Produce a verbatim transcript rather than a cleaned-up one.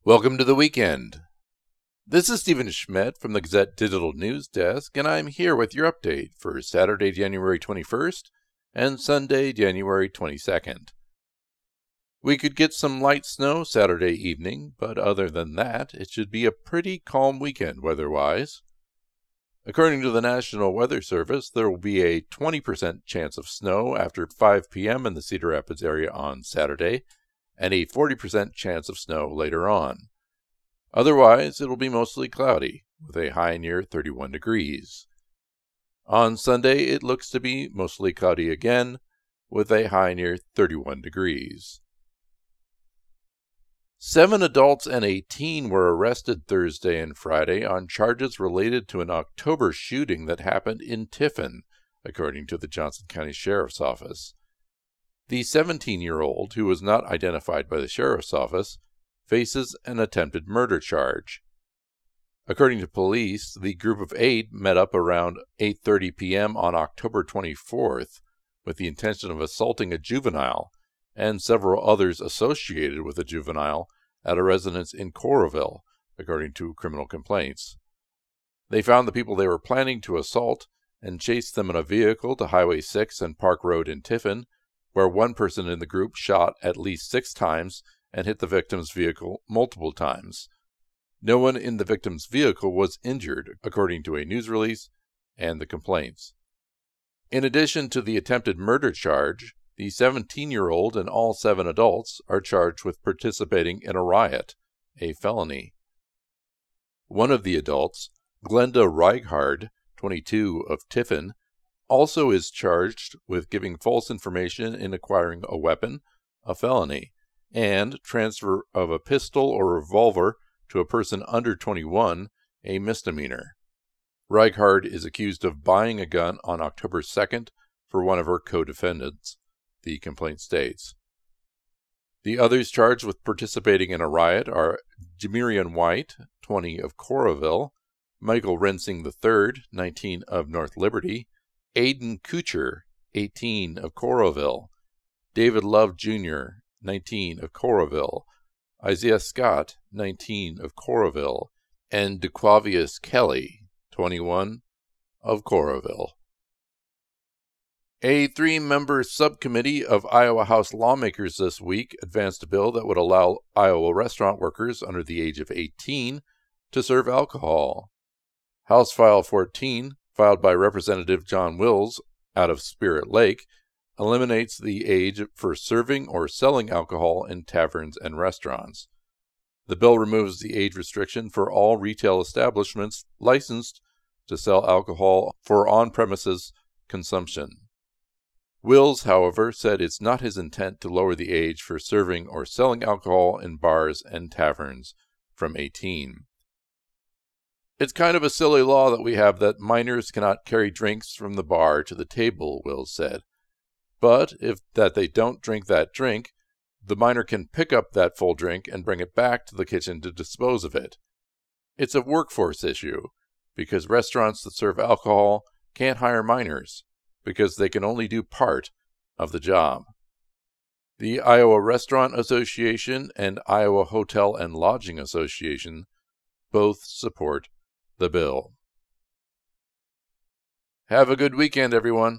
Welcome to the weekend. This is Stephen Schmidt from the Gazette Digital News Desk, and I'm here with your update for Saturday, January twenty-first and Sunday, January twenty-second. We could get some light snow Saturday evening, but other than that, it should be a pretty calm weekend weather-wise. According to the National Weather Service, there will be a twenty percent chance of snow after five p.m. in the Cedar Rapids area on Saturday, and a forty percent chance of snow later on. Otherwise, it'll be mostly cloudy, with a high near thirty-one degrees. On Sunday, it looks to be mostly cloudy again, with a high near thirty-one degrees. Seven adults and a teen were arrested Thursday and Friday on charges related to an October shooting that happened in Tiffin, according to the Johnson County Sheriff's Office. The seventeen-year-old, who was not identified by the Sheriff's Office, faces an attempted murder charge. According to police, the group of eight met up around eight thirty p.m. on October twenty-fourth with the intention of assaulting a juvenile and several others associated with a juvenile at a residence in Coralville, according to criminal complaints. They found the people they were planning to assault and chased them in a vehicle to Highway six and Park Road in Tiffin, where one person in the group shot at least six times and hit the victim's vehicle multiple times. No one in the victim's vehicle was injured, according to a news release and the complaints. In addition to the attempted murder charge, the seventeen-year-old and all seven adults are charged with participating in a riot, a felony. One of the adults, Glenda Reichard, twenty-two, of Tiffin, also is charged with giving false information in acquiring a weapon, a felony, and transfer of a pistol or revolver to a person under twenty-one, a misdemeanor. Reichard is accused of buying a gun on October second for one of her co-defendants, the complaint states. The others charged with participating in a riot are Jamirian White, twenty, of Coralville, Michael Rensing the third, nineteen, of North Liberty, Aiden Kuchar, eighteen, of Coralville, David Love Junior, nineteen, of Coralville, Isaiah Scott, nineteen, of Coralville, and DeQuavius Kelly, twenty-one, of Coralville. A three-member subcommittee of Iowa House lawmakers this week advanced a bill that would allow Iowa restaurant workers under the age of eighteen to serve alcohol. House File fourteen, filed by Representative John Wills out of Spirit Lake, eliminates the age for serving or selling alcohol in taverns and restaurants. The bill removes the age restriction for all retail establishments licensed to sell alcohol for on-premises consumption. Wills, however, said it's not his intent to lower the age for serving or selling alcohol in bars and taverns from eighteen. It's kind of a silly law that we have that minors cannot carry drinks from the bar to the table, Wills said. But if that they don't drink that drink, the minor can pick up that full drink and bring it back to the kitchen to dispose of it. It's a workforce issue, because restaurants that serve alcohol can't hire minors, because they can only do part of the job. The Iowa Restaurant Association and Iowa Hotel and Lodging Association both support the bill. Have a good weekend, everyone.